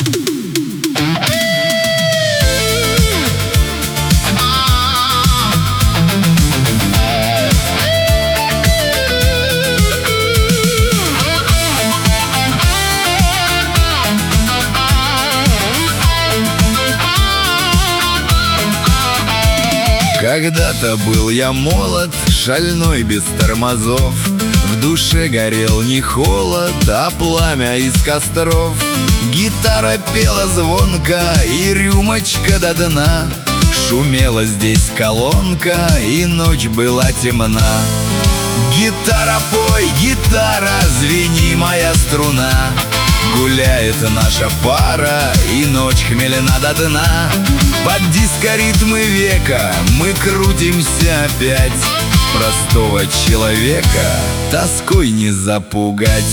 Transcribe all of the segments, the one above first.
Когда-то был я молод, шальной без тормозов. В душе горел не холод, а пламя из костров. Гитара пела звонко и рюмочка до дна. Шумела здесь колонка, и ночь была темна. Гитара, пой, гитара, звени моя струна. Гуляет наша пара, и ночь хмелена до дна. Под диско-ритмы века мы крутимся опять. Простого человека тоской не запугать.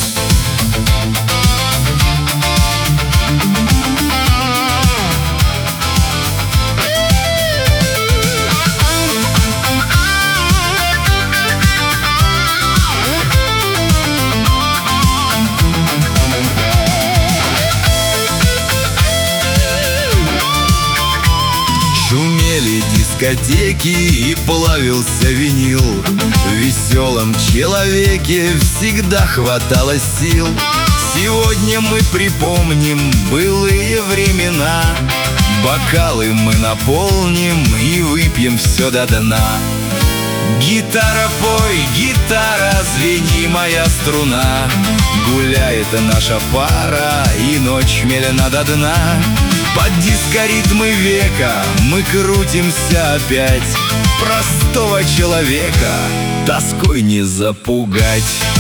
Шумели дискотеки и плавился винил. В веселом человеке всегда хватало сил. Сегодня мы припомним былые времена. Бокалы мы наполним и выпьем все до дна. Гитара, пой, гитара, звени моя струна. Гуляет наша пара, и ночь хмелена до дна. Под диско-ритмы века мы крутимся опять. Простого человека тоской не запугать.